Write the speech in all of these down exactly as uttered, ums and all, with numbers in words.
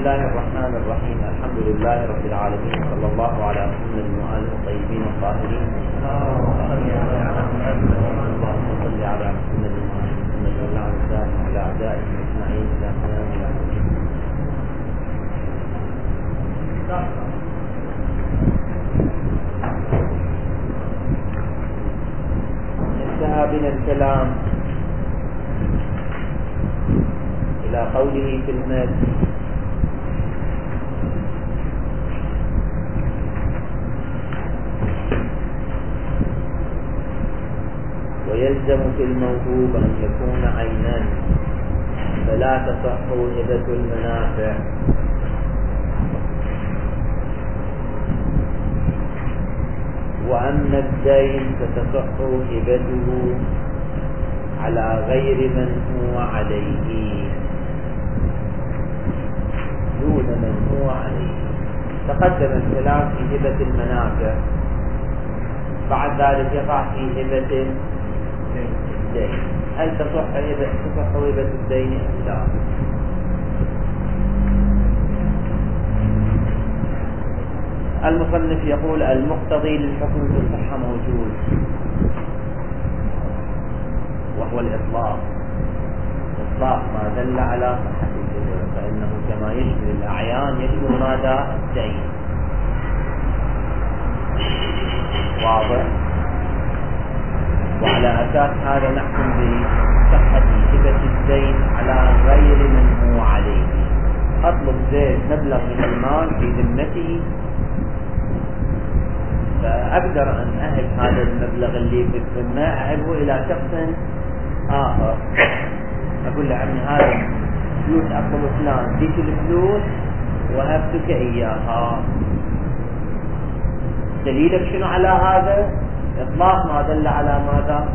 الله الرحمن الرحيم. الحمد لله رب العالمين، صلى الله على محمد وآله الطيبين الطاهرين. اللهم صل على محمد وآل محمد وعلى أعدائه أجمعين إلى قيام يوم الدين. انتهى بنا الكلام إلى قوله في المد: ويلزم في الموهوب أن يكون عينا فلا تصح هبة المنافع. وأما الدين فتصح هبته على غير من هو عليه دون من هو عليه. تقدم الكلام في هبة المنافع، بعد ذلك يقع في هبة الدين. هل تصح هبة تصح هبة الدين أم لا؟ المصنف يقول: المقتضي للحكم في الصحة موجود، وهو الإطلاق. إطلاق ما دل على صحة الهبة، فإنه كما يشمل الأعيان يشمل ماذا؟ الدين. واضح؟ وعلى أساس هذا نحكم بصحة هبة الدين على غير من هو عليه. أطلب زيد مبلغ من المال في ذمته، فأقدر أن أهب هذا المبلغ اللي في الذمة أهبه إلى شخص آخر. أقول له: عمي هذا فلوس أطلب فلان، ديك الفلوس وهبتك إياها. دليلك شنو على هذا؟ إطلاق ما دل على ماذا؟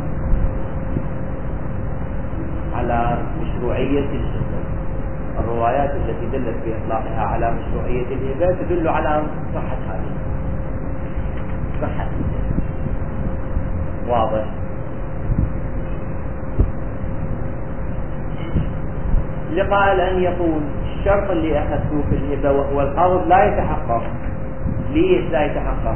على مشروعية الهبة. الروايات التي دلت بإطلاقها على مشروعية الهبة تدل على صحة هذه صحة. واضح؟ لقائل أن يقول الشرط اللي أخذته في الهبة وهو القبض لا يتحقق. ليش لا يتحقق؟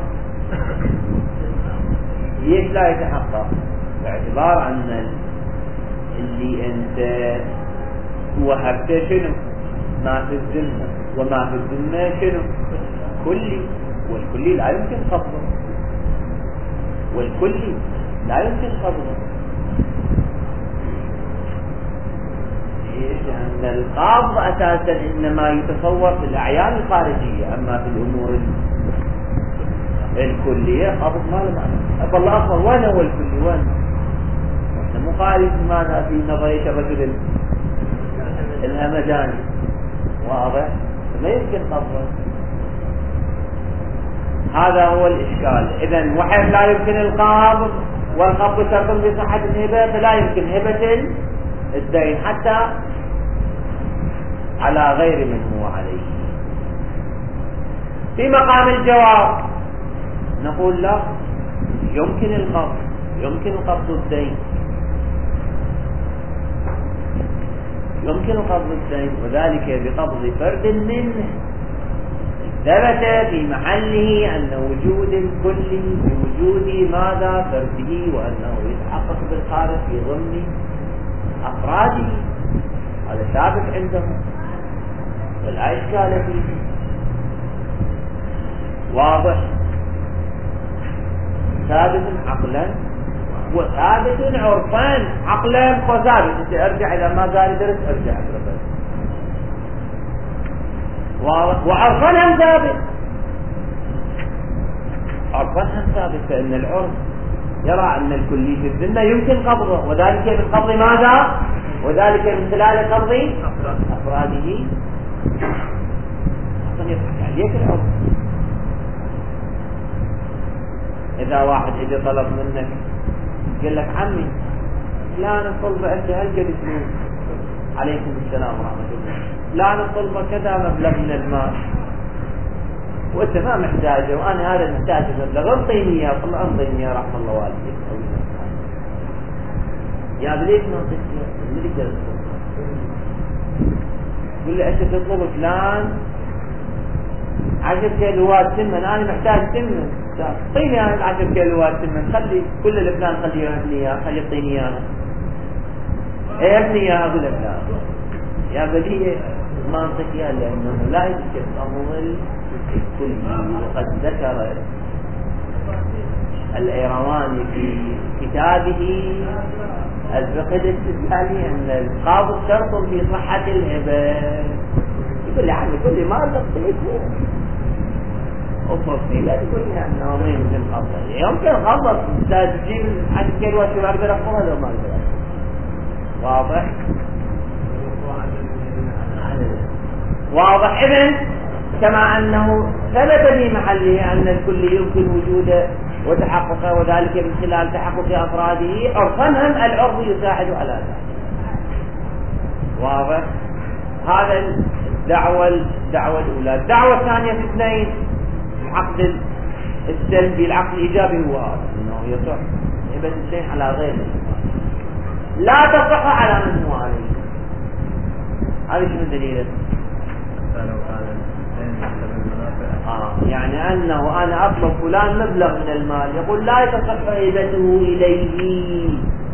ليش لا يتحقق؟ باعتبار أن اللي أنت وهبته شنو؟ ما في الذمة، وما في الذمة شنو؟ كلي، والكلي لا يمكن قبضه، والكلي لا يمكن قبضه. لأن القبض أساسا إنما يتصور في الأعيان الخارجية، أما في الأمور الكلية قبض ما له معنى. أبا الله أخبر وين هو الكلي؟ وين؟ إحنا مو قاعدين ماذا في نظرية الرجل الهمداني. واضح؟ ما يمكن قبضه. هذا هو الإشكال. إذن وحيث لا يمكن القبض والقبض شرط بصحة الهبة، فلا يمكن هبة الدين حتى على غير من هو عليه. في مقام الجواب نقول لا، يمكن القبض، يمكن قبض الدين، يمكن قبض الدين، وذلك بقبض فرد منه ثبت في محله أن وجود الكل بوجود ماذا؟ فرده، وأنه يتحقق بالخارج في ضمن أفراده. هذا ثابت عندهم ولا إشكال فيه. واضح؟ ثابت عقلا وثابت عرفان. عقلا وثابت، انت ارجع الى ما قال درس، ارجع اقرا. وعرفان هم ثابت، عرفان هم ثابت، فان العرف يرى ان الكلي في الذمه يمكن قبضه، وذلك بالقبض ماذا؟ وذلك من خلال قبض افراده. اصلا يضحك عليك العرف. إذا واحد إذا طلب منك قال لك: عمي لا نطلب أنت هالقد فلوس، عليكم السلام ورحمة الله، لا نطلب كذا مبلغ من المال، وأنت ما محتاجه وأنا هذا محتاج مبلغ، انطيني إياه. قل انطيني إياه رحم الله والديك. يا بليك ما انطيك من اللي جلس يقول لي أنت تطلب فلان عشر كيلوات سمن، أنا محتاج سمن، اعطيني أنا عشر كيلوات سمن، خلي كل الفلان خليه يعطيني إياه، خليه يعطيني إياه. إيه ابني إياه أقول لك لا يا بديهي منطقيا، لأنه لا يمكن الأمر الكلي. وقد ذكر الإيرواني في كتابه الفقه الاستدلالي أن القاضي شرط في صحة الهبة. يقول لي عمي يقول لي ما تطيقه أفرصي، لا تقول لي أنه ما يمكن خلص، يمكن خلص تجيب عشر كيلوات شو أقدر أخذها لو ما أقدر. واضح؟ واضح. إذن كما أنه ثبت في محله أن الكل يمكن وجوده وتحققه، وذلك من خلال تحقق أفراده عرفا، العرض يساعد على ذلك. واضح؟ هذا الدعوة الدعوة الأولى. الدعوة الثانية في اثنين، العقد السلبي. العقد الإيجابي هو هذا، أنه يصح هبة الشيء على غيره، لا تصح على من هو عليه. هذا شنو دليله؟ آه يعني أنه أنا أطلب فلان مبلغ من المال، يقول لا تصح هبته إليه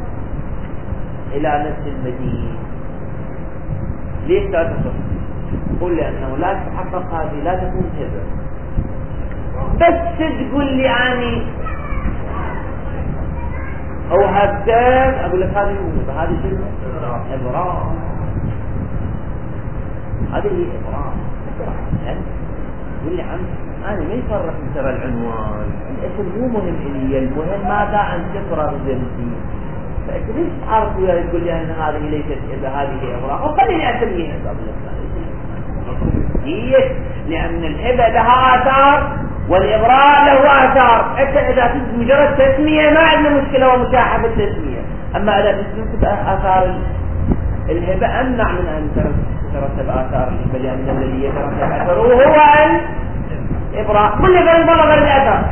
إلى نفس المدين. ليش لا تصح؟ يقول لأنه لا تتحقق هذه، لا تكون هبة. بس تقول لي يعني أو هبتين، أقول لك هذه موهبة، هذه شنو؟ إبراء. هذه هي إبراء. يقول لي عم أنا ما يفرق من ترى العنوان، الاسم مو مهم إلي، المهم ماذا أن تقرأ ذنبي. فأنت ليش تعرف وياي تقول لي أن هذه ليست إذا هذه إبراء، وخليني أسميها هي، لأن الهبة لها آثار والإبراء له آثار. حتى إذا كنت مجرد تسمية ما عندنا مشكلة ومتاحة بالتسمية، أما إذا كنت آثار الهبة أمنع من أن ترتب آثار الهبة، لأن الذي يترتب أثره هو الإبراء. كل غير مرة غير الأثر.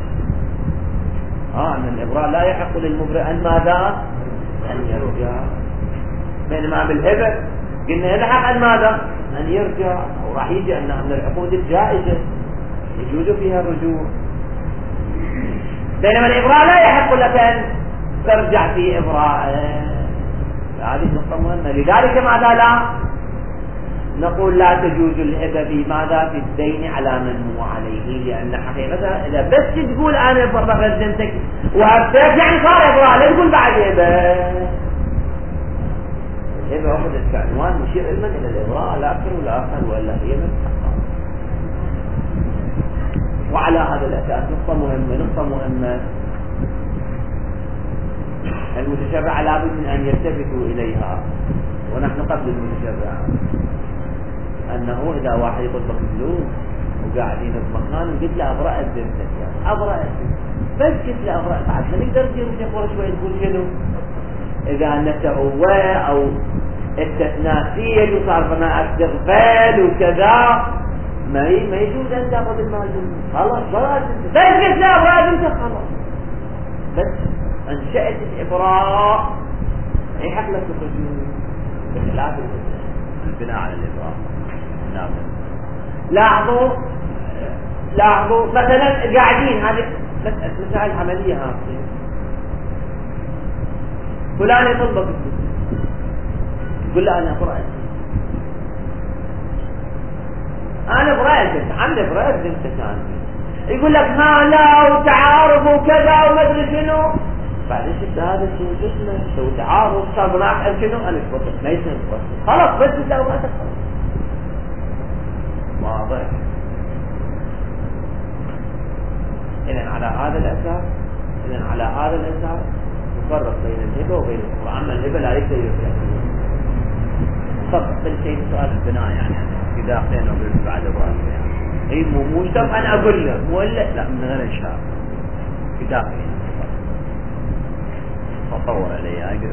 آه أن الإبراء لا يحق للمبرئ أن ماذا؟ أن يرجع. بينما بالهبة قلنا يلحق أن ماذا؟ أن يرجع، وراح يجي أنها من العقود الجائزة يجوز فيها الرجوع. بينما الإبراء لا يحق لك أن ترجع في إبراء. هذه نقطة مهمة. لذلك ماذا لا نقول لا تجوز الهبة في ماذا؟ في الدين على من هو عليه، لأن حقيقة إذا بس تقول أنا فرغت ذمتك وهبتك يعني صار إبراء، لا تقول بعد هبة. الهبة أخذت كعنوان مشير علما إلى الإبراء لا أكثر ولا أقل، وإلا هي من حقها. وعلى هذا الأساس نقطة مهمة نقطة مهمة المتشرع لابد من أن يلتفتوا إليها، ونحن قبل المتشرع، أنه إذا واحد يطلب فلوس وقاعدين بمكان وقلت له أبرأت ذمتك، أبرأت بس قلت له أبرأت، بعد ما نقدر نقول شوي نقول شنو؟ إذا نتعوى أو استثناء فيه وصار بناء استغفال وكذا ما ما يجوز أن تأخذ المال خلاص خلاص بس قلت له أبرأت ذمتك خلاص. بس أنشأت الإبراء يحق لك الرجوع بخلاف البناء على الإبراء. نعم. لاحظوا لاحظوا مثلا قاعدين هذه مسائل عملية هذه، فلان يطلبك يقول له أنا أبرأت، أنا أبرأت عندي أبرأت بنتك أنا، يقول لك ها لا وتعارض وكذا وما أدري شنو، بعدين شفت هذا شو جسمه سوي تعارض صار معك شنو أنا شفت ما يصير خلاص بس لا ما تخلص. واضح. إذن على هذا الأساس إذن على هذا الأساس نفرق بين الهبة وبين الإبراء. أما الهبة لا يقدر يفرق. طب بالشيء سؤال البناء يعني في داخلين وبعد إبراء يعني أي مو مو طب أنا أقول له ولا لا من غير إشهار في داخلين تطور عليه أقرب.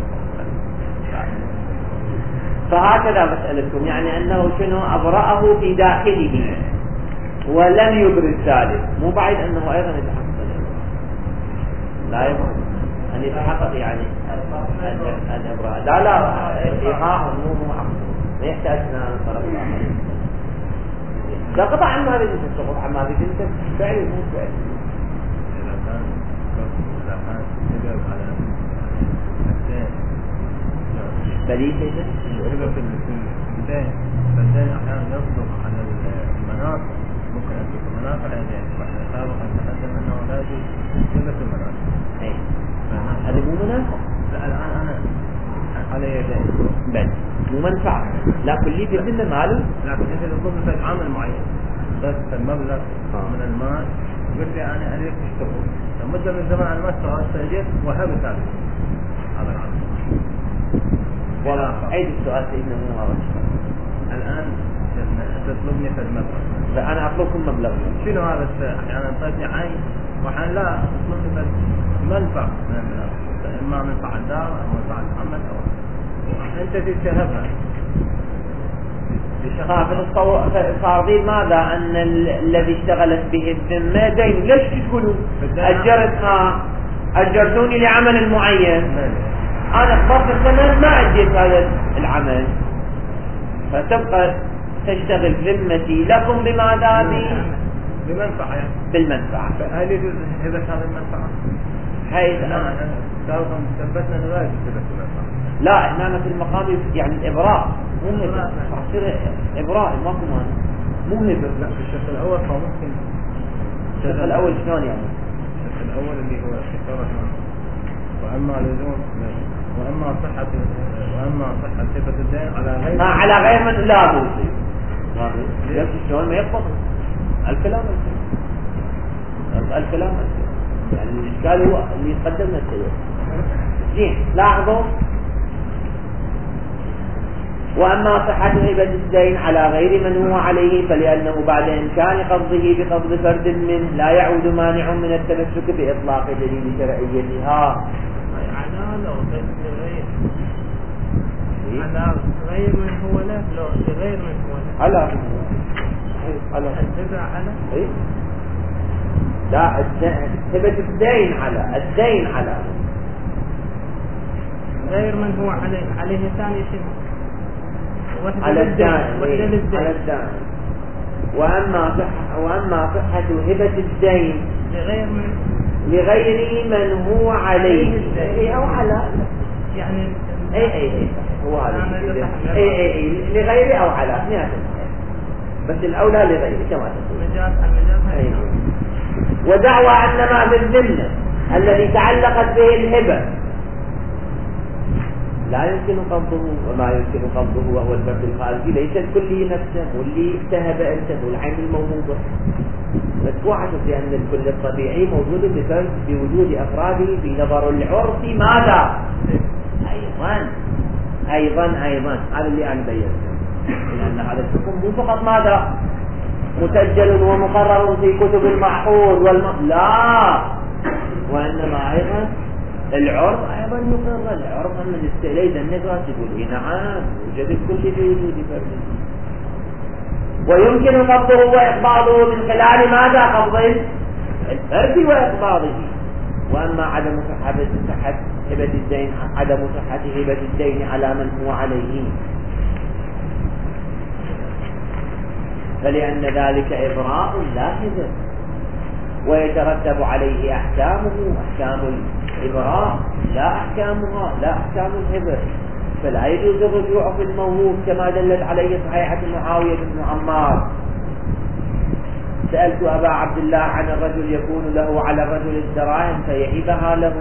فهكذا مسألتكم يعني أنه شنو أبرأه في داخله ولم يبرز ذلك، مو بعيد أنه أيضا يتحقق لا يبرز أن يتحقق يعني الإبراء لا لا إيقاع مو مو ما يحتاج أن الطرف الآخر. لا قطعا ما بدي تتصرف عن ما بدي أنت فعل مو فعل. إذا كان إذا كان يجب على الدين بديل كذا يجب في الدين فالدين أحيانا يصدق على المناطق ممكن أن تكون منافع الدين وإحنا سابقا تقدم أنه لا يجوز جملة المنافع. أي هذا مو منافع. لا الآن أنا علي دين بل مو منفعة لكن لي في الذمة ماله. لكن أنت تقول مثلا عامل معين بس المبلغ آه. من المال قلت لي أنا أريد تشتغل لمدة من زمن أنا ما اشتغلت فأجيت وهبت هذا هذا العمل. والله عيد السؤال سيدنا مو هذا الآن تطلبني في المبلغ فأنا أطلبكم مبلغ شنو هذا الشيء؟ أحيانا تعطيني عين وأحيانا لا تطلبني في منفعة من المبلغ إما منفعة الدار أو منفعة العمل أو أنت تتهبها فصار ماذا أن الذي اشتغلت به الذمة دين. ليش تقولون أجرت ما أجرتوني لعمل معين أنا اخبرت الثمن ما أجيت هذا العمل فتبقى تشتغل ذمتي لكم بماذا بمنفعة بالمنفعة. هل يجوز هبة هذه المنفعة؟ هاي لا سابقا ثبتنا أنه لا يجوز هبة المنفعة. لا إحنا في المقام يعني الإبراء مو هبة راح يصير إبراء ماكو مانع مو هبة. لا في الشق الأول فممكن الشق الأول شلون يعني؟ الشق الأول اللي هو إشارة وأما لزوم وأما صحة وأما صحة هبة الدين على غير ما على غير من لا مو يصير ما يصير شلون ما يقبض الكلام الكلام يعني الإشكال هو اللي يقدمنا السيد. زين لاحظوا وأما صحة هبة الدين على غير من هو عليه فلأنه بعد إمكان قبضه بقبض فرد منه لا يعود مانع من التمسك بإطلاق دليل شرعيتها. على لو غير على غير من هو لا لو غير من هو لا على على الهبة على إيه لا هبة الدين على الدين على غير من هو عليه عليه ثاني شيء على الدين على الدين. وأما صحة وأما صحة هبة الدين لغير من لغير من هو عليه أو على يعني أي أي أي هو هذا أي أي أي لغير أو على اثنين بس الأولى لغير كما تقول مجاز المجاز. ودعوى أن ما بالذمة الذي تعلقت به الهبة لا يمكن قبضه وما يمكن قبضه وهو الفرد الخارجي ليس الكلي نفسه واللي اجتهد انت والعين الموجودة مدفوعة لأن الكل الطبيعي موجود بفرد بوجود أفراده في نظر العرف ماذا أيضا أيضا أيضا هذا اللي أنا بيّنته لأن هذا الحكم مو فقط ماذا مسجل ومقرر في كتب المحفوظ والم... لا وإنما أيضا العرض أيضا يقرر العرض أن الاستئليد النقاط يقول إيه نعم يوجد الكل بوجود فرد ويمكن قبضه وإقباضه من خلال ماذا قبض الفرد وإقباضه. وأما عدم صحة هبة الدين عدم صحة هبة الدين على من هو عليه فلأن ذلك إبراء لا هبة ويترتب عليه أحكامه أحكام الإبراء لا أحكامها لا أحكام الهبة فلا يجوز الرجوع في الموهوب كما دلت عليه صحيحة معاوية بن عمار. سألت أبا عبد الله عن الرجل يكون له على الرجل الدراهم فيهبها له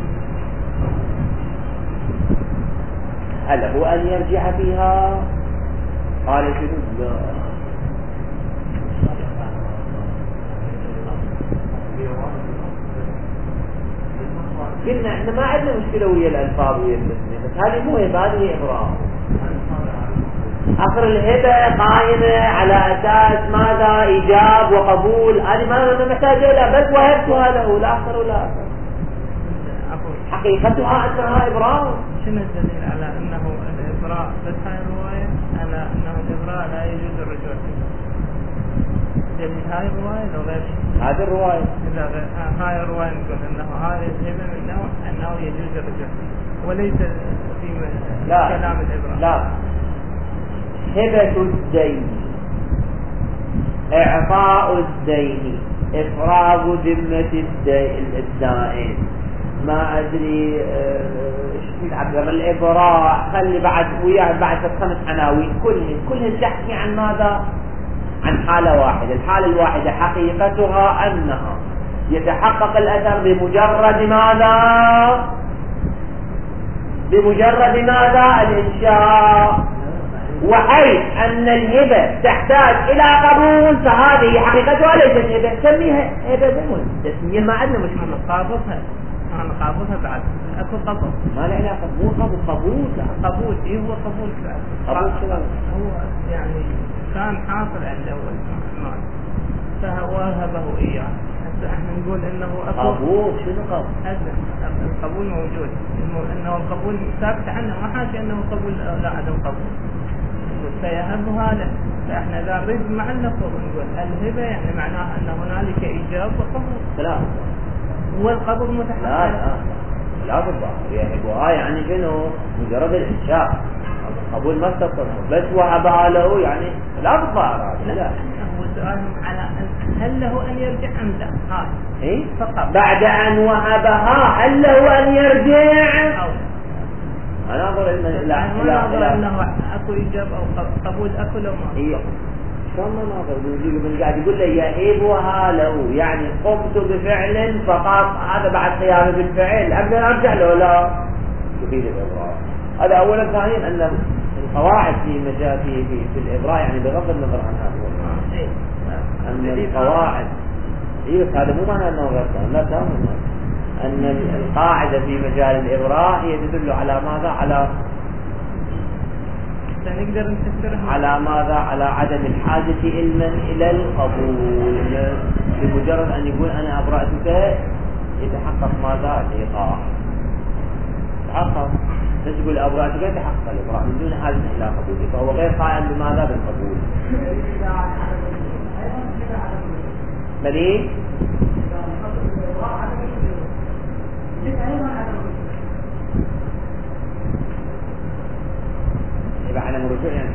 هل هو أن يرجع فيها؟ قال شنو قلنا احنا ما عندنا مشكلة ويا الألفاظ ويا التسمية بس هذه مو هبة هذه إبراء. آخر الهبة قائمة على أساس ماذا إيجاب وقبول هذه ما محتاجة إلى بس وهبتها له لا أكثر ولا أكثر حقيقتها أنها إبراء. شنو الدليل على أنه الإبراء بس هاي الرواية على أنه الإبراء لا يجوز الرجوع دليل هاي الرواية لو غير هذه الرواية إذا هاي الرواية نقول أنه هذه الهبة من نوع أنه يجوز الرجوع وليس في لا كلام الإبراء. لا هبة الدين، إعطاء الدين، إفراغ ذمة الدائن، ما أدري ايش نعبر، الإبراء، خلي بعد وياه بعد خمس عناوين كلهن كلهن تحكي عن ماذا؟ عن حالة واحدة. الحالة الواحدة حقيقتها أنها يتحقق الأثر بمجرد ماذا؟ بمجرد ماذا؟ الإنشاء. وحيث أن الهبة تحتاج إلى قبول فهذه حقيقتها ليست هبة، سميها هبة بمن تسمية، ما عندنا مشكلة. قابضها أنا قابضها بعد أكو قبض، ما له علاقة، مو قبول، قبول قبول إيه هو قبول بعد قبول شنو؟ هو يعني كان حاصل عنده المال فوهبه إياه، هسه احنا نقول إنه أكو قبول. شنو قبول؟ القبول موجود، إنه القبول ثابت عنه، ما حاجة إنه قبول لا عدم قبول، فيهبها له. فاحنا إذا نريد مع اللفظ نقول الهبة يعني معناها أن هنالك إيجاب وقبول. لا هو القبول متحقق. لا لا لا بالضبط، يهبها يعني شنو؟ مجرد الإنشاء، القبول ما استطاع، بس وهبها له يعني لا بالظاهر. لا لا هو سؤال على هل له أن يرجع أم لا؟ هاي إيه فقط بعد أن وهبها هل له أن يرجع؟ أو أنا أنظر إلى إلى إلى أنه أكو إيجاب أو قبول أكو لو ما إيه شلون ما ناظر من قاعد يقول لي يهبها له يعني قمت بفعل فقط، هذا بعد قيامي بالفعل أبدا أرجع له لا يفيد الإبراء. هذا أولا. ثانيا أن القواعد في مجال في في, في الإبراء يعني بغض النظر عن هذا أن القواعد إيه بس هذا مو معنى أنه غير لا تمام، أن القاعدة في مجال الإبراء هي تدل على ماذا؟ على نقدر نفسرها على ماذا؟ على عدم الحاجة علما إلى القبول. بمجرد أن يقول أنا أبرأتك يتحقق ماذا؟ الإيقاع. تحقق بس يقول أبرأتك يتحقق الإبراء من دون حاجة إلى قبول، فهو غير قائم بماذا؟ بالقبول. بلي يبقى على مرجوع يعني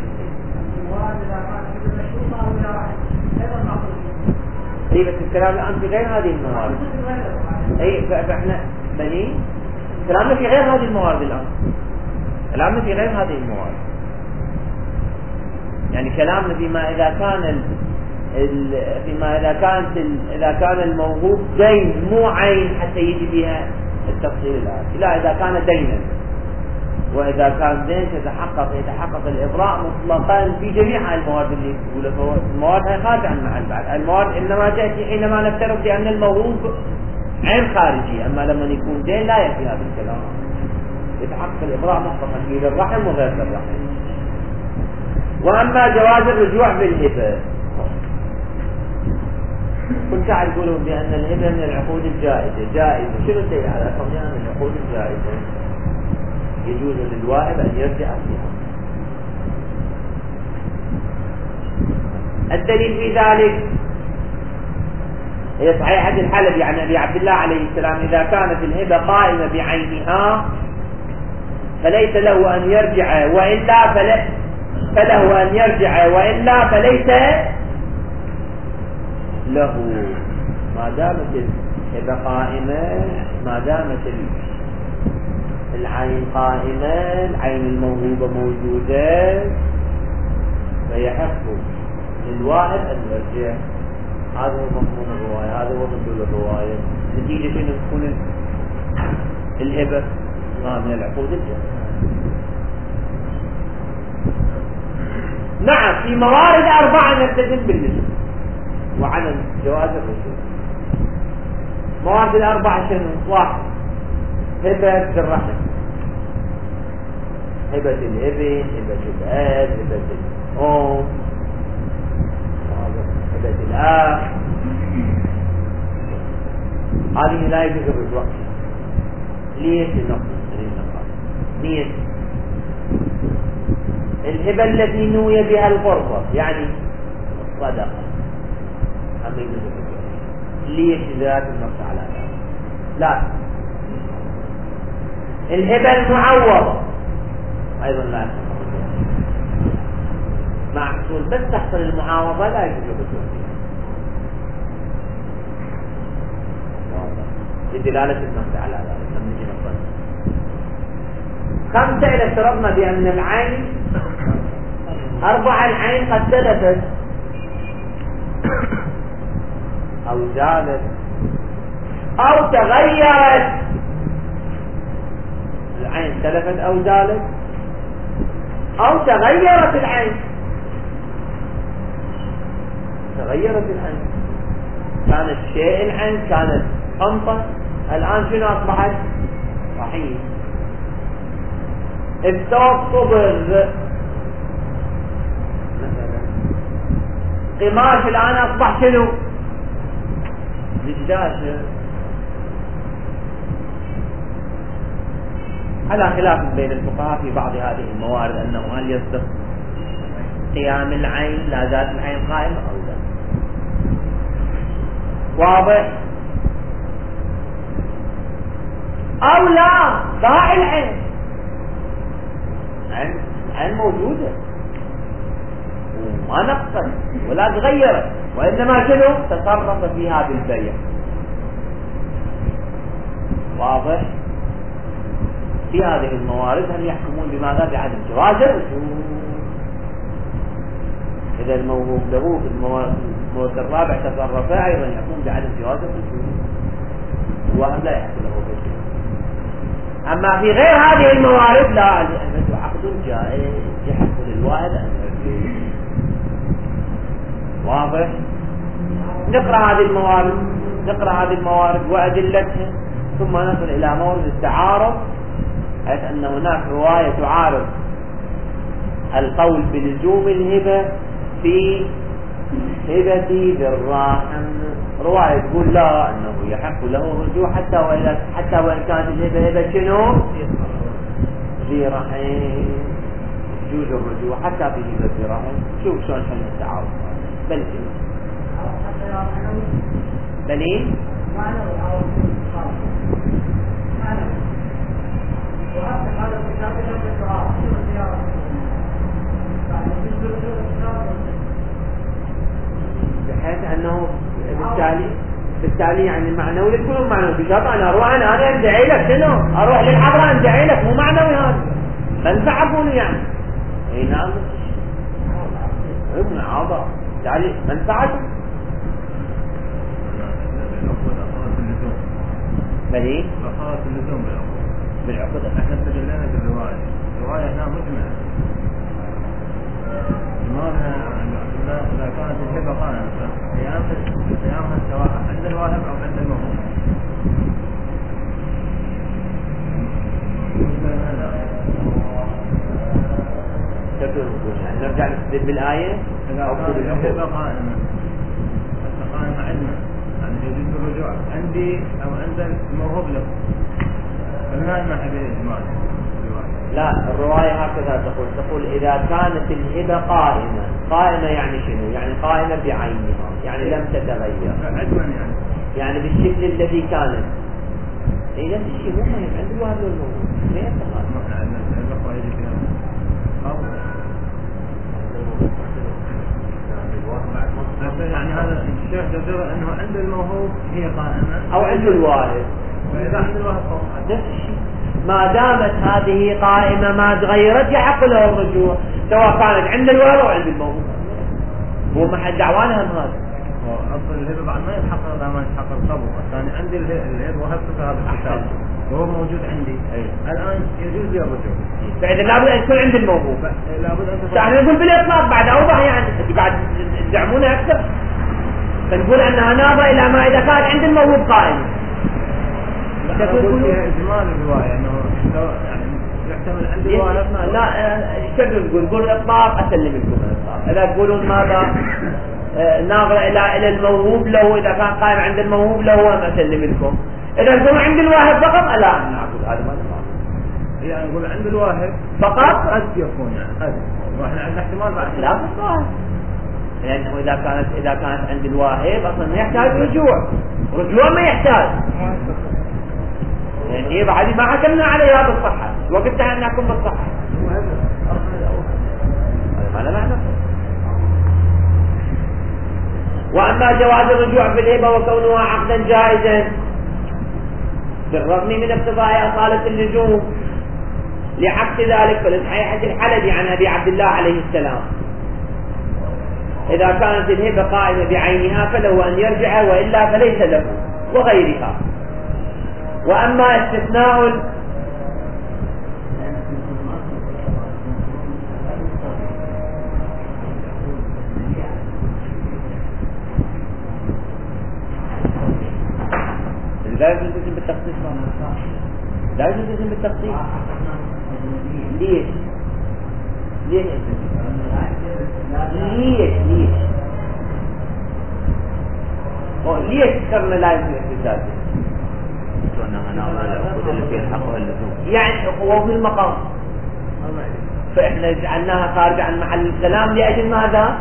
اي بس الكلام الان في غير هذه الموارد. اي فاحنا بني كلامنا في غير هذه الموارد الان، كلامنا في غير هذه الموارد، يعني كلامنا فيما اذا كان ال... ال... فيما اذا كانت ال... اذا كان الموهوب دين مو عين حتى يجي بها التفصيل الآتي، لا اذا كان دينا، وإذا كان دين تتحقق يتحقق الإبراء مطلقا في جميع الموارد اللي تقولها. الموارد هي خارجة عن محل بعد، الموارد إنما تأتي حينما نفترض بأن الموهوب عين خارجي، أما لما يكون دين لا يأتي هذا الكلام، يتحقق الإبراء مطلقا في للرحم وغير الرحم. وأما جواز الرجوع بالهبة كنت يقولون بأن الهبة من العقود الجائزة. جائزة شنو الدليل على كونها من العقود الجائزة؟ يجوز للواهب أن يرجع فيها. الدليل في ذلك هي صحيحة الحلبي عن أبي عبد الله عليه السلام: إذا كانت الهبة قائمة بعينها فليس له أن يرجع وإلا فله, فله أن يرجع وإلا فليس له. ما دامت الهبة قائمة، ما دامت العين قائمة، العين الموهوبة موجودة، فيحق للواحد أن يرجع. هذا هو مفهوم الرواية، هذا هو مدلول الرواية. نتيجة شنو تكون الهبة ما من العقود الجائزة. نعم في موارد أربعة نلتزم بالنسبة وعدم جواز الرجوع. موارد الأربعة شنو؟ واحد هبة الرحم، هبة الابن، هبة الأب، هبة الأم، هبة الأخ، هذه لا يجوز الرجوع. ليش؟ ليش؟ الهبة التي نوي بها القربة يعني الصدقة أم يجوز الرجوع. ليش ذات النص على ذلك؟ لا. الهبة المعوضة أيضا لا. الأصول بس تحصل المعاوضة لا يجوز الرجوع فيها لدلالة النص على ذلك. لما نجي نصل خمسة إذا افترضنا بأن العين أربعة العين قد تلفت أو زالت أو تغيرت، العين تلفت أو زالت أو تغيرت العين، تغيرت العين، كانت شيء العين كانت خمطة، الآن شنو أصبحت؟ رحيم. الثوب صبغ مثلا، قماش الآن أصبح شنو؟ دشداشة. على خلاف بين الفقهاء في بعض هذه الموارد أنه هل يصدق قيام العين لا ذات العين قائمة أو لا. واضح؟ أو لا ضاع العين، العين موجودة وما نقصت ولا تغيرت، وإنما شنو؟ تصرف فيها بالبيع. واضح؟ في هذه الموارد هم يحكمون بماذا؟ بعدم جواز الرجوع. إذا الموهوب له في المواد الرابع تصرف أيضا يحكم بعدم جواز الرجوع، وهم لا يحكم له بالرجوع. أما في غير هذه الموارد لا، لأنه عقد جائز يحق للواحد أن يرجع. واضح؟ نقرأ هذه الموارد، نقرأ هذه الموارد وأدلتها، ثم نصل إلى مورد التعارض، حيث أن هناك رواية تعارض القول بلزوم الهبة في هبة ذي الرحم. رواية تقول لا، أنه يحق له الرجوع حتى وإن حتى وإن كانت الهبة هبة شنو؟ ذي رحم، يجوز الرجوع حتى في هبة ذي رحم. شوف شلون شلون التعارض. بل بلين بحيث أنه بالتالي بالتالي يعني معنوي يكون معنوي بشرط أنا أروح أنا أنا أندعي لك شنو؟ أروح للحضرة أندعي لك، مو معنوي هذا منفعة بقول يعني. أي نعم ابن عضا يعني منفعته بلي أخذت اللزوم بالعقود. بالعقود احنا استدلنا بالرواية، الرواية هنا مجمعة. لماذا إذا كانت الهبة قائمة قيامها سواء عند الواهب أو عند الموهوب؟ يعني نرجع نستدل بالآية. إذا كانت الهبة قائمة قائمة عندنا يعني يجوز الرجوع عندي أو عند الموهوب له، فهنا ما حبيل الإجمال. لا، الرواية هكذا تقول تقول إذا كانت الهبة قائمة، قائمة يعني شنو؟ يعني قائمة بعينها، يعني لم تتغير عدما يعني يعني بالشكل الذي كانت. اي نفس الشيء مو مهم عند الواحد والموهوب ما يتغير. يعني هذا الشيخ جزيرة أنه عند الموهوب هي قائمة أو عند الواهب، فإذا عند الواهب نفس الشيء ما دامت هذه قائمة ما تغيرت يحق له الرجوع، سواء كانت عند الواهب أو عند الموهوب، هو محل دعوانا هم هذا. أصل الهبة بعد ما يتحقق إذا ما يتحقق القبول. الثاني عندي الهبة وهبت هذا الكتاب وهو موجود عندي. أيه. الآن يجوز لي الرجوع، فإذا لابد أن يكون عند الموهوب. لابد أن تكون. يعني نقول بالإطلاق بعد أوضح، يعني بعد تدعمونه أكثر، فنقول أنها ناظرة إلى ما إذا كان عند الموهوب قائم. تقول فيها إجمال الرواية أنه يعني يحتمل عند الواهب. لا اشتغل نقول نقول الإطلاق أسلم لكم الإطلاق. إذا تقولون ماذا ناظرة إلى إلى الموهوب له، إذا كان قائم عند الموهوب له أنا أسلم لكم. إذا تقولون عند الواهب فقط لا نعبد هذا ما نفعل. يعني نقول عند الواهب فقط قد يكون يعني قد واحنا عندنا احتمال بعد لا بالظاهر، لأنه إذا كانت إذا كانت عند الواهب أصلا ما يحتاج رجوع، رجوع ما يحتاج. يعني إيه بعد ما حكمنا عليها بالصحة، وقتها أن نحكم بالصحة. هذا ما له معنى. وأما جواز الرجوع في الهبة وكونها عقدا جائزا بالرغم من اقتضاء أصالة اللزوم، لعكس ذلك فلصحيحة الحلبي عن أبي عبد الله عليه السلام إذا كانت الهبة قائمة بعينها فله أن يرجع وإلا فليس له وغيرها. وأما استثناء لا يجوز الاسم بالتخصيص، لا يجوز الاسم بالتخصيص. ليش؟ ليش؟ ليش؟ ليش؟ ليش ذكرنا لا يجوز الاحتجاج؟ يعني هو في المقام، فإحنا جعلناها خارجة عن محل الكلام لأجل ماذا؟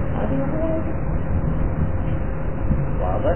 واضح؟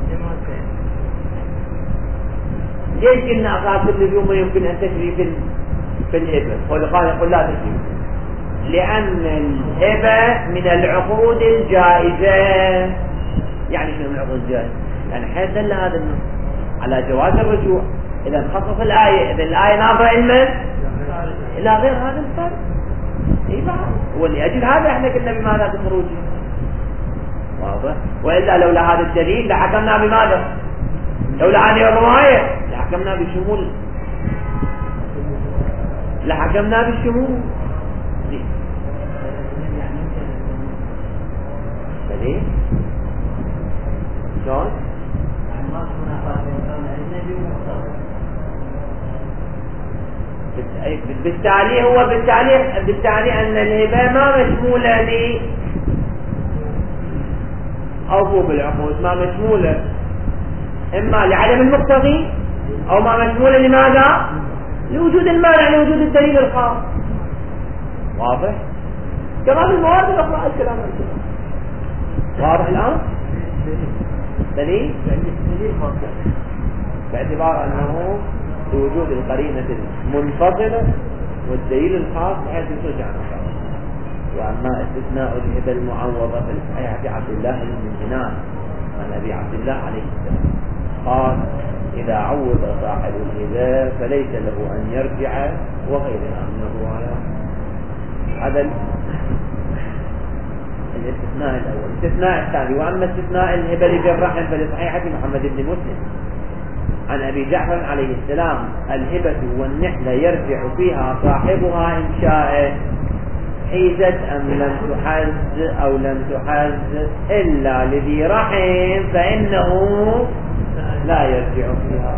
ليش قلنا أخاف اللزوم يمكن أن تجري في في الهبة؟ ولقال يقول لا تجري، لأن الهبة من العقود الجائزة. يعني شنو من العقود الجائزة؟ يعني حيث دل هذا النص على جواز الرجوع إذا خصص الآية، إذا الآية ناظرة إلى إلى غير هذا الفرق. إيه بعد ولأجل هذا إحنا قلنا بماذا بخروجه. واضح؟ وإلا لولا هذا الدليل لحكمنا بماذا؟ لولا هذه الرواية لحكمنا بالشمول، لحكمنا بالشمول. ليه؟ شلون؟ بالتالي هو بالتالي بالتالي أن الهبة ما مشمولة ل أو بالعقود، ما مشمولة إما لعدم المقتضي أو ما مشمولة لماذا؟ لوجود المانع، لوجود الدليل الخاص. واضح؟ كمان المواد الأخرى الكلام الكلام واضح الآن؟ دليل؟ باعتبار أنه لوجود القرينة المنفصلة والدليل الخاص بحيث يخرج عن الخاص. وأما استثناء الهبة المعوضة في الصحيحة عبد الله بن سنان عن أبي عبد الله عليه السلام قال إذا عوض صاحب الهبة فليس له أن يرجع وغيرها من الروايات. هذا الاستثناء الأول. الاستثناء الثاني وأما استثناء الهبة لذي الرحم فلصحيحة محمد بن مسلم عن أبي جعفر عليه السلام الهبة والنحلة يرجع فيها صاحبها إن شاء حيزت أم لم تحز أو لم تحز إلا لذي رحم فإنه لا يرجع فيها.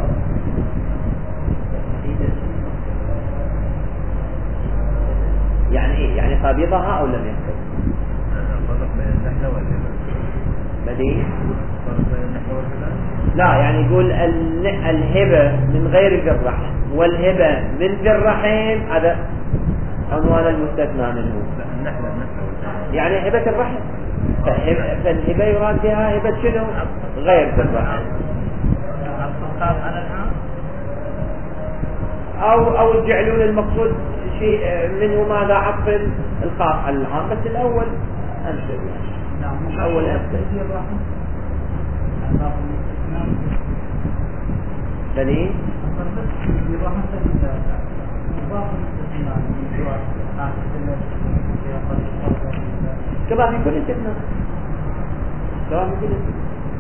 يعني إيه؟ يعني قابضها أو لم يقبض؟ فرق بين النحلة والهبة. بدي؟ فرق بين النحلة والهبة؟ لا، يعني يقول الهبة من غير ذي الرحم والهبة من ذي الرحم هذا عنوان المستثنى منه. لا النحلة النحلة يعني هبة الرحم، فالهبة يراد بها هبة شنو؟ غير ذي الرحم. أو أو يجعلون المقصود شيء منه ماذا عطف الخاص على العام، بس الأول أنسب يعني. الأول أنسب. ثاني. كما في كل استثناء. كما في كل استثناء.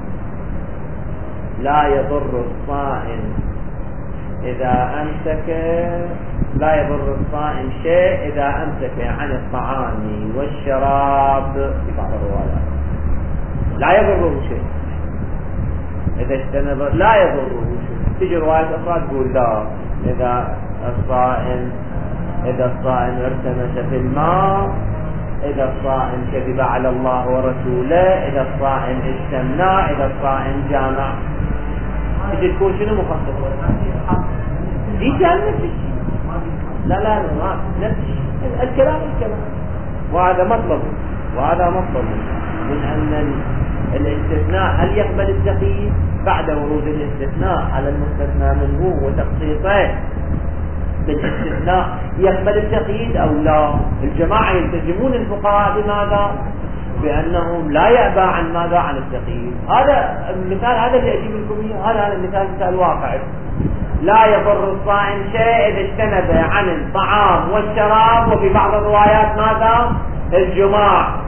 لا يضر الصائم إذا أمسك لا يضر الصائم شيء إذا أمسك عن الطعام والشراب في بعض الروايات. لا يضره شيء إذا اجتنب، لا يضره شيء. تجي رواية أخرى تقول لا، إذا الصائم إذا الصائم ارتمس في الماء، إذا الصائم كذب على الله ورسوله، إذا الصائم اجتمنا، إذا الصائم جامع. تجي تكون شنو مخصصة؟ دي كان نفس الشيء. لا لا لا نفس الشيء. الكلام الكلام. وهذا مطلب وهذا مطلب من أن الاستثناء هل يقبل التقييد بعد ورود الاستثناء على المستثنى منه وتخصيصه بالاستثناء يقبل التقييد أو لا. الجماعة يلتزمون الفقهاء بماذا؟ بأنهم لا يأبى عن ماذا؟ عن التقييد. هذا المثال، هذا اللي أجيب لكم إياه، هذا المثال مثال واقعي. لا يضر الصائم شيء إذا اجتنب عن الطعام والشراب، وفي بعض الروايات ماذا؟ الجماع.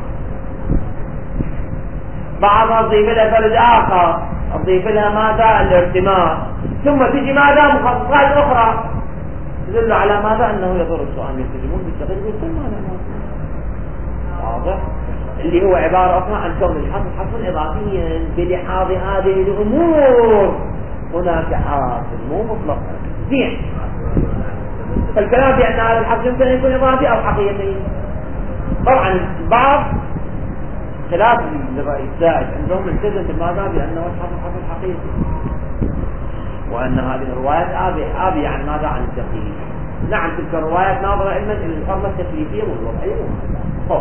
بعض أضيف لها فرد آخر، أضيف لها ماذا؟ الارتماس. ثم تجي ماذا؟ مخصصات أخرى تدل على ماذا؟ أنه يضر الصائم. يلتزمون بالتقييد يقول ما لا واضح، اللي هو عبارة أخرى عن كون الحظ حظا إضافيا بلحاظ هذه الأمور. هناك حاصل مو مطلق زين. فالكلام بأن هذا الحظ يمكن أن يكون إضافي أو حقيقي. طبعا بعض خلاف الرأي الزائد عندهم التزم بماذا؟ بأنه الحظ حظ حقيقي، وأن هذه الروايات آبية آبية عن ماذا؟ عن التقييد. نعم تلك الروايات ناظرة علما إلى الفرض التكليفية والوضعية والمعنى.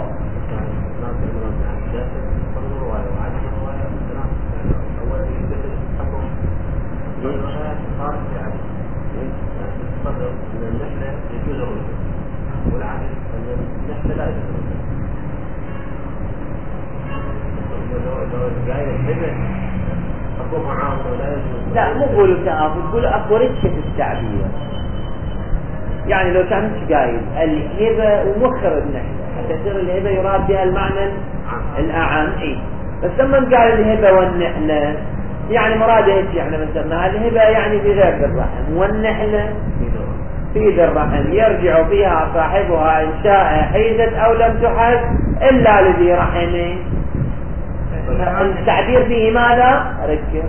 لا مو قولوا تآخذ، قولوا أفوريتش في التعبير. يعني لو كانت قايل الهبة ومخر النحلة حتى تصير الهبة يراد بها المعنى الأعم. إيه بس لما قال الهبة والنحلة يعني مراده هيك، يعني مثلا الهبة يعني في غير الرحم، والنحلة في ذي الرحم يرجع فيها صاحبها إن شاء حيزت أو لم تحز إلا لذي رحمه. التعبير فيه ماذا؟ ركز.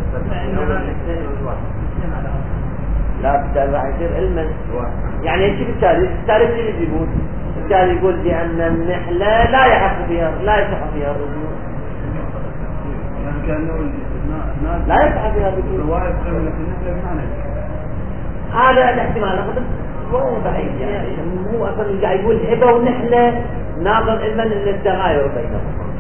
لا بالتالي راح يصير علما. يعني ايش بالتالي؟ بالتالي ايش اللي يقول؟ بالتالي يقول بأن النحلة لا يحق فيها لا يصح فيها الرجوع. يعني كأنه لا يصح فيها الرجوع. هذا الاحتمال مو بعيد، يعني مو اصلا قاعد يقول هبة والنحلة ناظر علما للتغاير بينهم.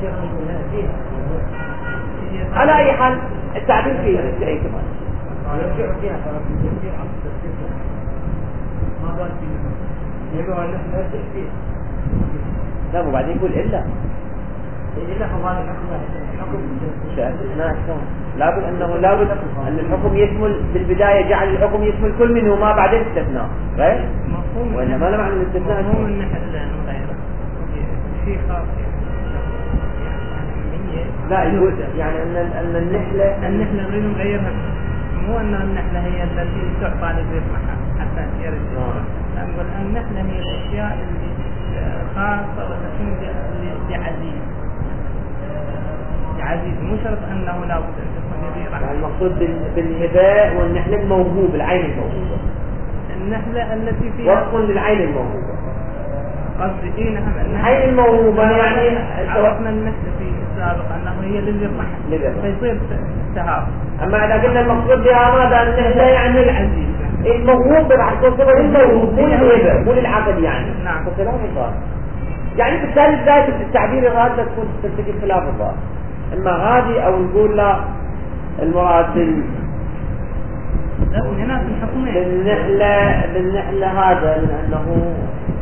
على اي حال التعبير فيه اي كمان. يرجع فيها ترى عن التفسير ما بان فيه يقول لا تشبيه. لا وبعدين يقول الا الا فضال الحكم شاهدنا شلون لابد انه لابد ان الحكم يشمل بالبدايه، جعل الحكم يشمل كل منه ما بعدين استثناء غير مفهوم. ولا ما له معنى الاستثناء؟ مفهوم النحل غيره شيء خاص. لا يقول يعني ان ان النحله النحله غير مغيرها، مو ان النحله هي التي تعطى للرحمه حتى يرجع. نقول النحله هي الاشياء اللي خاصه وتكون لعزيز لعزيز، مو شرط انه لابد ان تكون ذي رحمه. يعني المقصود بالهباء والنحله الموهوب، العين الموهوبه، النحله التي فيها وصف للعين الموهوبه. قصدي اي نعم العين الموهوبه يعني عرفنا النحله في السابق انه هي للرحمه فيصير تهاب. اما اذا قلنا المقصود بها ماذا؟ النحله يعني العزيز الموهوب، راح توصل للموهوب مو للهبه مو للعقل يعني. نعم فكلام صار يعني بالتالي بدايه التعبير الراد تكون تلتقي خلاف الظاهر. اما هذه او نقول لا المراد بال بالنحله بالنحله هذا لانه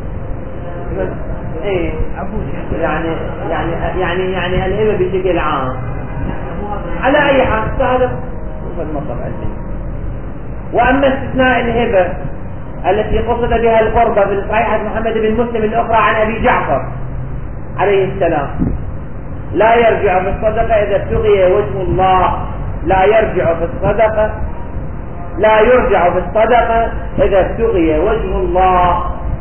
ايه يعني يعني يعني يعني الهبه بشكل عام. على اي حال هذا هو المطلب العلمي. واما استثناء الهبه التي قصد بها القربة بالصحيحة محمد بن مسلم الأخرى عن أبي جعفر عليه السلام، لا يرجع في الصدقة إذا ابتغي وجه الله، لا يرجع في الصدقة لا يرجع في الصدقة إذا ابتغي وجه الله.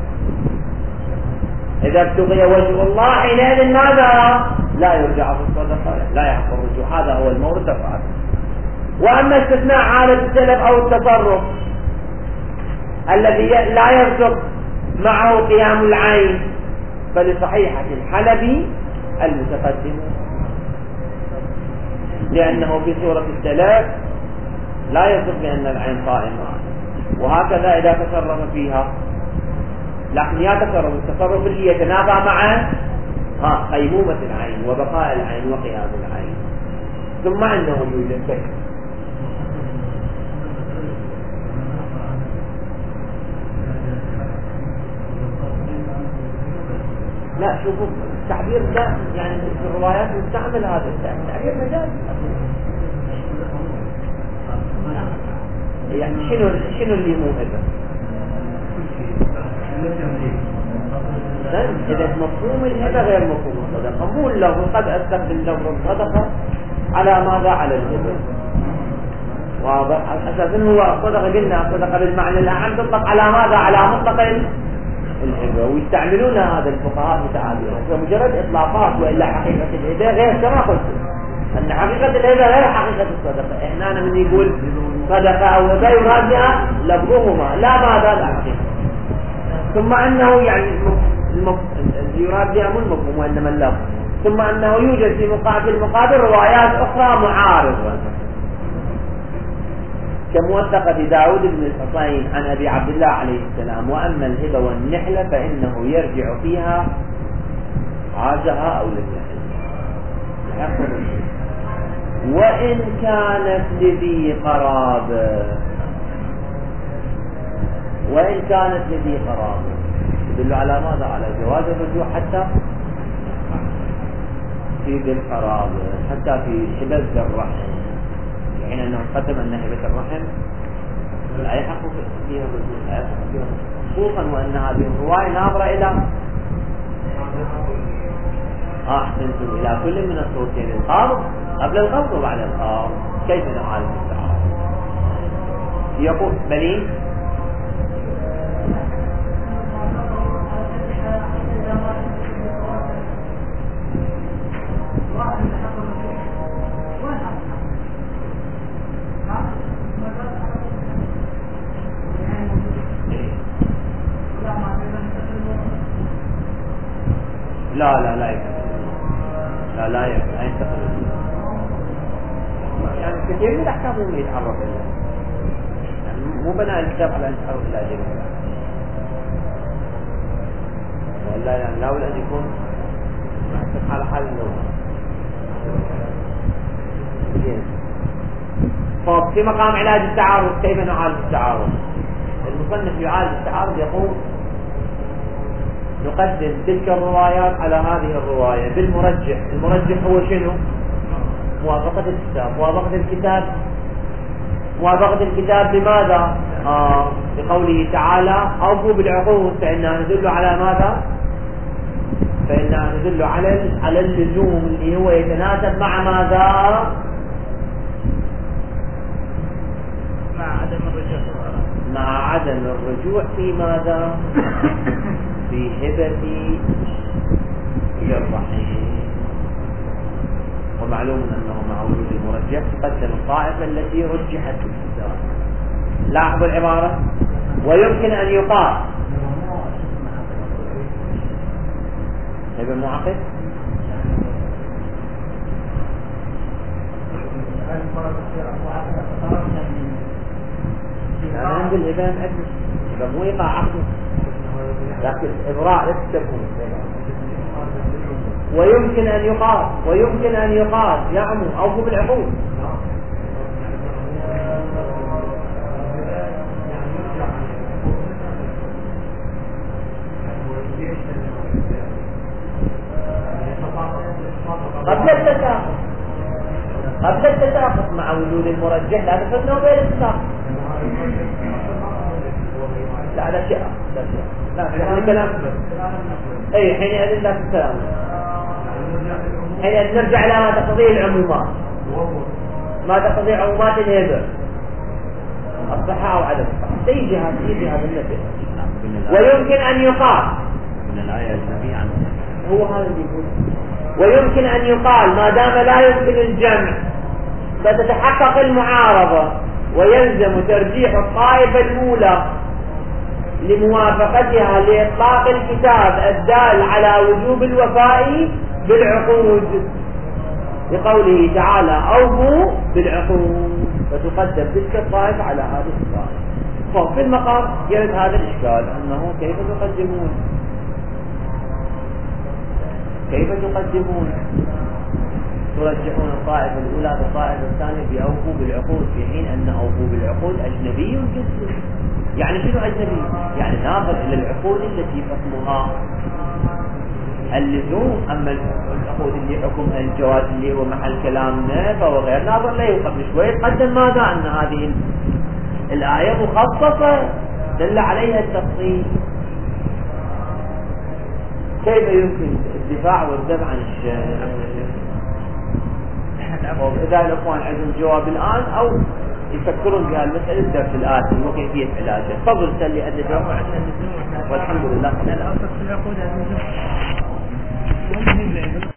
إذا ابتغي وجه الله حينئذ ماذا؟ لا يرجع في الصدقة، لا يحق الرجوع. هذا هو المورد الرابع. وأما استثناء حالة السلف أو التصرف الذي لا يصدق معه قيام العين فلصحيحة الحلبي المتقدم، لأنه في سورة السلف لا يصدق بأن العين قائمة، وهكذا إذا تصرف فيها. لكن يتصرف التصرف اللي يتنافى مع ها قيمومة العين وبقاء العين وقيام العين، ثم أنه يوجد به. لا شوفوا التعبير ده يعني في الروايات مستعمل هذا التعبير مجازي. يعني شنو شنو اللي مو هذا؟ إذا مفهوم الهبة غير مفهوم الصدقة، مو اللفظ قد أستخدم لفظ الصدقة على ماذا؟ على الهبة. واضح؟ أساسا هو الصدقة قلنا الصدقة بالمعنى الأعم تطلق على ماذا؟ على مطلق الهبة، ويستعملون هذا الفقهاء متعابرين فمجرد إطلاقات، وإلا حقيقة الهبة غير كما قلت أن حقيقة الهبة غير حقيقة الصدقة. إحنا أنا من يقول صدقة أو هبة يراد بها لفظهما لا ماذا؟ لا حقيقة. ثم أنه يعني المف... يراد بها مو المفهوم وإنما اللفظ. ثم أنه يوجد في مقابل المقابل روايات أخرى معارضة كموثقة داود بن الحصين عن أبي عبد الله عليه السلام: وأما الهبة والنحلة فإنه يرجع فيها عاجها أو لم يحل، وإن كانت لذي قرابة، وإن كانت لذي قرابة يدل على ماذا؟ على جواز الرجوع حتى في ذي القرابة، حتى في هبة الرحم، حين أنه قدم أن هبة الرحم لا يحق فيها الرجوع، لا يحق فيها خصوصا وأن هذه الرواية ناظرة إلى آه أحسنتم إلى كل من الصوتين، القبض قبل القبض وبعد القبض. كيف نعالج التعارض؟ يقول بلين لا لا لا يكفي. لا لا ينتقل يعني كثير من الأحكام هم يتعرض إليه، يعني مو بناء الكتاب على أن يتعرض إلى جميع، ولا يعني لا بد أن يكون محسب على حال النوم. طب في مقام علاج التعارض كيف نعالج التعارض؟ المصنف يعالج التعارض يقول نقدم تلك الروايات على هذه الرواية بالمرجح. المرجح هو شنو؟ موافقة الكتاب. موافقة الكتاب موافقة الكتاب بماذا؟ آه بقوله تعالى أوفوا بالعقود، فإنها ندل على ماذا؟ فإنها ندل على على اللزوم اللي هو يتناسب مع ماذا؟ مع عدم الرجوع مع عدم الرجوع في ماذا؟ في هبة الرحيم. ومعلوم أنه مع وجود المرجح تقدم الطائفة التي رجحت في الكتاب. لاحظوا العبارة: ويمكن أن يقال هبة معقد أنا عندي الهبة أدنى هبة مو يقع عقده، لكن إبراء لا تكون. ويمكن أن يقال ويمكن أن يقال يعمو أوفوا بالعقود. قبل التساقط قبل التساقط مع وجود المرجح لا تفضل غير التساقط. لا لا شيء لا شيء لا يعني كلام اي حينئذ لا تسلم، حينئذ نرجع الى ما تقضي العمومات، ما تقضي عمومات الهبة الصحة او عدم الصحة. تيجي هذا تيجي هذا النبي. ويمكن ان يقال من الآية النبي عنه هو هذا اللي يقول ويمكن ان يقال ما دام لا يمكن الجمع فتتحقق المعارضة ويلزم ترجيح الطائفة الأولى لموافقتها لإطلاق الكتاب الدال على وجوب الوفاء بالعقود بقوله تعالى أوفوا بالعقود، فتقدم تلك الطائفة على هذه الطائفة. ففي المقام يرد هذا الإشكال أنه كيف تقدمون كيف تقدمون ترجحون الطائفة الأولى بالطائفة الثانية بأوفوا بالعقود في حين أن أوفوا بالعقود أجنبي جنسي. يعني شنو أجنبي؟ يعني ناظر إلى العقود التي حكمها اللزوم. أما العقود اللي حكم الجواز اللي هو محل كلامنا فهو غير ناظر له. قبل شوي تقدم ماذا أن هذه الآية مخصصة دل عليها التفصيل. كيف يمكن الدفاع والدفع عن الشيء؟ إذا الأخوان عندهم جواب الآن أو يفكرون بهذه المسألة الدرس الآتي وكيفية علاجه. تفضل سلي أدى جواب. والحمد لله. الأصل في العقود